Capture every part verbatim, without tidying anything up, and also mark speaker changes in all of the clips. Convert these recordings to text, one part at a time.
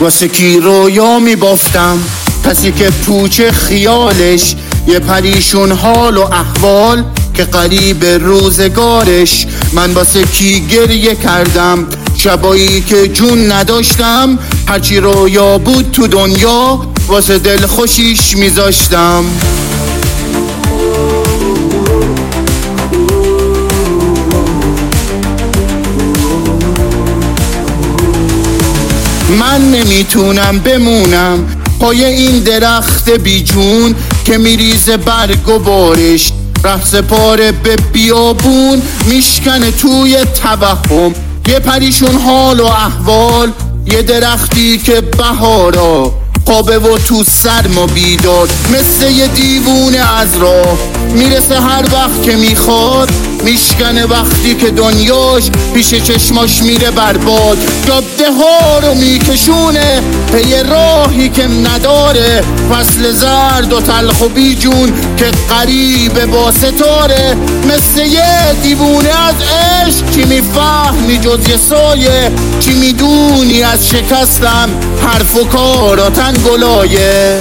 Speaker 1: واسه کی رویا میبافتم؟ کسی که پوچ خیالش یه پریشون حال و احوال که قریب روزگارش. من واسه کی گریه کردم شبایی که جون نداشتم؟ هرچی رویا بود تو دنیا واسه دل خوشیش میذاشتم. من نمیتونم بمونم پای این درخت بیجون که میریزه برگ و بارش ره سپاره به بیابون میشکنه توی توهم. یه پریشون حال و احوال، یه درختی که بهارا خوابه و تو سرما بیدار، مثل یه دیوونه از راه میرسه هر وقت که میخواد، میشکنه وقتی که دنیاش پیش چشماش میره برباد. جاده ها رو میکشونه پی راهی که نداره، فصل زرد و تلخ و بیجون که قریبه با ستاره. مثل یه دیوونه از عشق چی میفهمی جز یه سایه، چی میدونی از شکستم حرف و کاراتن گلایه.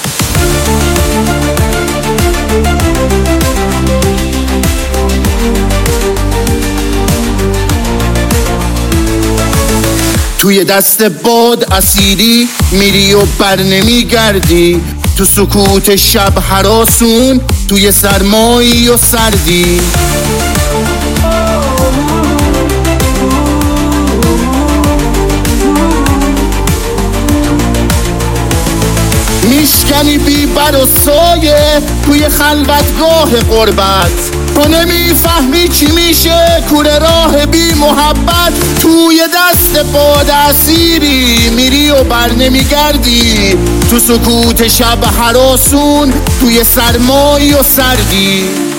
Speaker 1: توی دست باد اسیری میری و بر نمیگردی، تو سکوت شب هراسون، توی سرمایی و سردی. میشکنی بی بر و سایه توی خلوتگاه غربت، تو نمیفهمی چی میشه کوره راه بی محبت. توی دست باد اسیری میری و بر نمیگردی، تو سکوت شب هراسون، توی سرمایی و سردی.